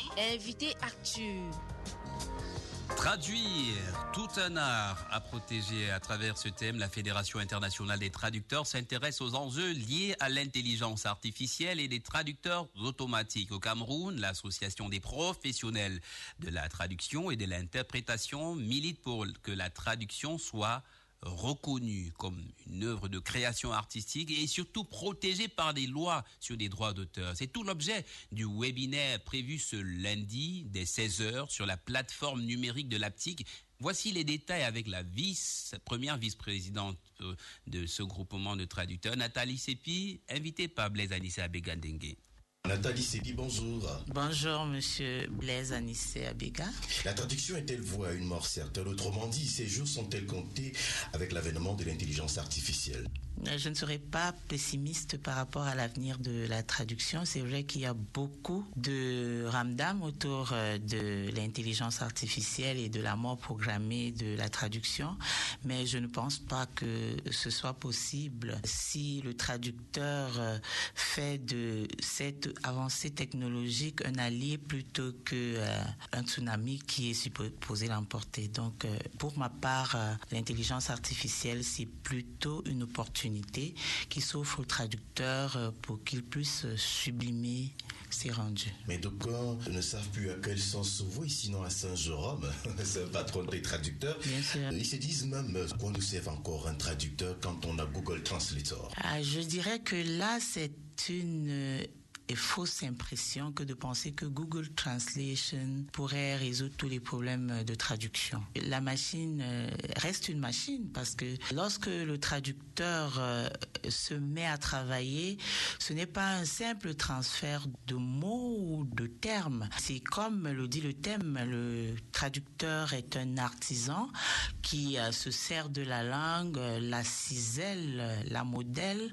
Invité Actu. Traduire, tout un art à protéger. À travers ce thème, la Fédération internationale des traducteurs s'intéresse aux enjeux liés à l'intelligence artificielle et des traducteurs automatiques. Au Cameroun, l'association des professionnels de la traduction et de l'interprétation milite pour que la traduction soit reconnue comme une œuvre de création artistique et surtout protégée par des lois sur les droits d'auteur. C'est tout l'objet du webinaire prévu ce lundi dès 16h sur la plateforme numérique de l'Aptic. Voici les détails avec la première vice-présidente de ce groupement de traducteurs, Nathalie Sepi, invitée par Blaise Anissé Abega Dengue. Nathalie Sepi, bonjour. Bonjour, monsieur Blaise Anissé Abega. La traduction est-elle vouée à une mort certaine? Autrement dit, ces jours sont-elles comptés avec l'avènement de l'intelligence artificielle? Je ne serai pas pessimiste par rapport à l'avenir de la traduction. C'est vrai qu'il y a beaucoup de ramdam autour de l'intelligence artificielle et de la mort programmée de la traduction, mais je ne pense pas que ce soit possible si le traducteur fait de cette avancée technologique un allié plutôt qu'un tsunami qui est supposé l'emporter. Donc, pour ma part, l'intelligence artificielle, c'est plutôt une opportunité qui s'offre aux traducteurs pour qu'ils puissent sublimer ses rendus. Mais d'aucuns ne savent plus à quel sens se vouer, sinon à Saint-Jérôme, c'est le patron des traducteurs. Bien sûr. Ils se disent même à quoi nous sert encore un traducteur quand on a Google Translator. Je dirais que là, c'est une fausse impression que de penser que Google Translation pourrait résoudre tous les problèmes de traduction. La machine reste une machine parce que lorsque le traducteur se met à travailler, ce n'est pas un simple transfert de mots ou de termes. C'est comme le dit le thème, le traducteur est un artisan qui se sert de la langue, la cisèle, la modèle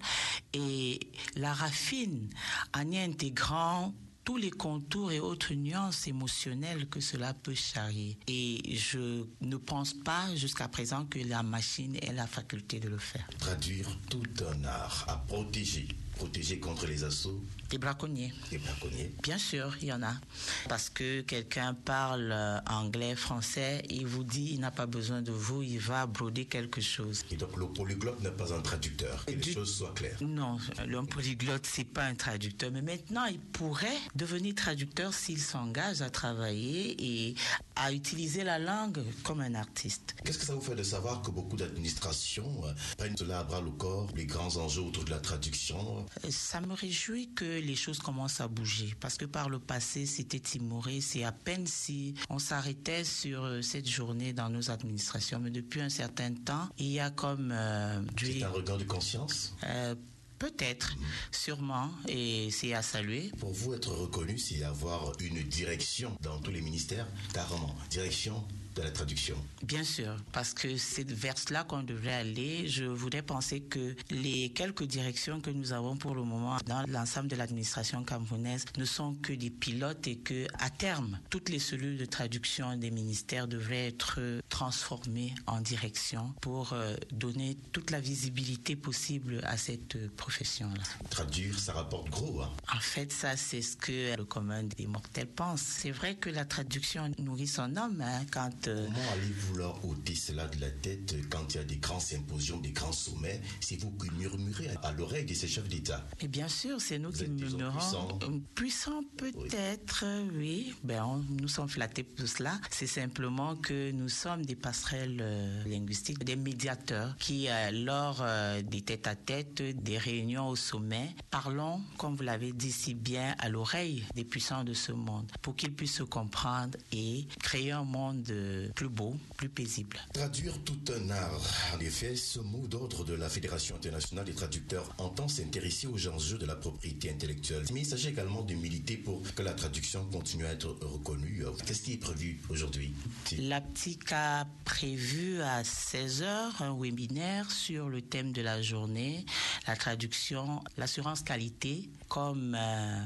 et la raffine en y intégrant tous les contours et autres nuances émotionnelles que cela peut charrier. Et je ne pense pas jusqu'à présent que la machine ait la faculté de le faire. Traduire tout un art à protéger contre les assauts. Des braconniers. Des braconniers. Bien sûr, il y en a. Parce que quelqu'un parle anglais, français, il vous dit, il n'a pas besoin de vous, il va broder quelque chose. Et donc le polyglotte n'est pas un traducteur, que les choses soient claires. Non, l'homme polyglotte, c'est pas un traducteur. Mais maintenant, il pourrait devenir traducteur s'il s'engage à travailler et à utiliser la langue comme un artiste. Qu'est-ce que ça vous fait de savoir que beaucoup d'administrations prennent cela à bras le corps, les grands enjeux autour de la traduction? Ça me réjouit que les choses commencent à bouger parce que par le passé, c'était timoré. C'est à peine si on s'arrêtait sur cette journée dans nos administrations. Mais depuis un certain temps, il y a comme... C'est un regain de conscience? Peut-être, sûrement, et c'est à saluer. Pour vous, être reconnu, c'est avoir une direction dans tous les ministères, carrément, direction de la traduction. Bien sûr, parce que c'est vers cela qu'on devrait aller. Je voudrais penser que les quelques directions que nous avons pour le moment dans l'ensemble de l'administration camerounaise ne sont que des pilotes et que, à terme, toutes les cellules de traduction des ministères devraient être transformées en direction pour donner toute la visibilité possible à cette profession-là. Traduire, ça rapporte gros, hein? En fait, ça, c'est ce que le commun des mortels pense. C'est vrai que la traduction nourrit son homme, quand comment allez-vous leur ôter cela de la tête quand il y a des grands symposiums, des grands sommets? C'est vous qui murmurez à l'oreille de ces chefs d'État. Et bien sûr, c'est nous qui murmurons. Puissants peut-être, oui. Nous sommes flattés pour cela. C'est simplement que nous sommes des passerelles linguistiques, des médiateurs qui, lors des tête-à-tête, des réunions au sommet, parlons, comme vous l'avez dit si bien, à l'oreille des puissants de ce monde pour qu'ils puissent se comprendre et créer un monde plus beau, plus paisible. Traduire tout un art. En effet, ce mot d'ordre de la Fédération internationale des traducteurs entend s'intéresser aux enjeux de la propriété intellectuelle. Mais il s'agit également de militer pour que la traduction continue à être reconnue. Qu'est-ce qui est prévu aujourd'hui? L'Aptic a prévu à 16h un webinaire sur le thème de la journée, la traduction, l'assurance qualité comme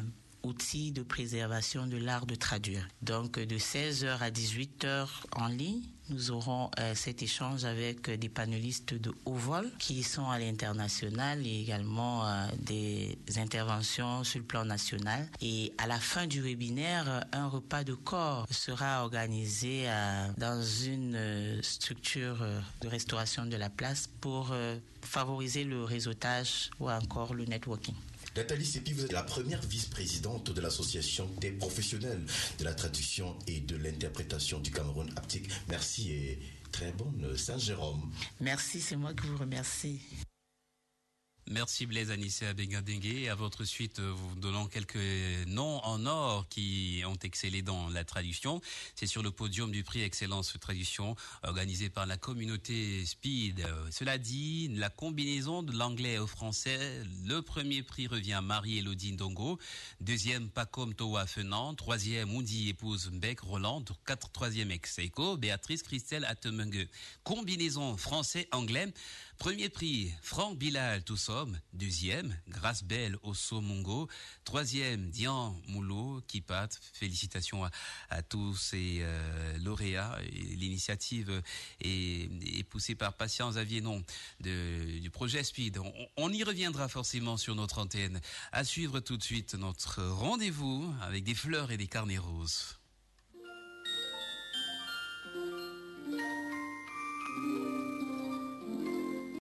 outil de préservation de l'art de traduire. Donc de 16h à 18h en ligne, nous aurons cet échange avec des panélistes de haut vol qui sont à l'international et également des interventions sur le plan national. Et à la fin du webinaire, un repas de corps sera organisé dans une structure de restauration de la place pour favoriser le réseautage ou encore le networking. Nathalie Sepi, vous êtes la première vice-présidente de l'association des professionnels de la traduction et de l'interprétation du Cameroun Haptique. Merci et très bonne Saint-Jérôme. Merci, c'est moi qui vous remercie. Merci Blaise Anissé Abengadengue. À votre suite, vous donnons quelques noms en or qui ont excellé dans la traduction. C'est sur le podium du prix Excellence Traduction organisé par la communauté Speed. Cela dit, la combinaison de l'anglais au français, le premier prix revient à Marie-Élodie Ndongo, deuxième Pacom Towa Fenant, troisième Undi épouse Mbek Roland, troisième ex-Eco, Béatrice Christelle Atemengue. Combinaison français-anglais. Premier prix, Franck Bilal Toussom. Deuxième, Grace Belle Osso-Mungo. Troisième, Dian Moulot Kipat. Félicitations à tous ces lauréats. L'initiative est poussée par Patience Avienon du projet Speed. On y reviendra forcément sur notre antenne. À suivre tout de suite notre rendez-vous avec des fleurs et des carnets roses.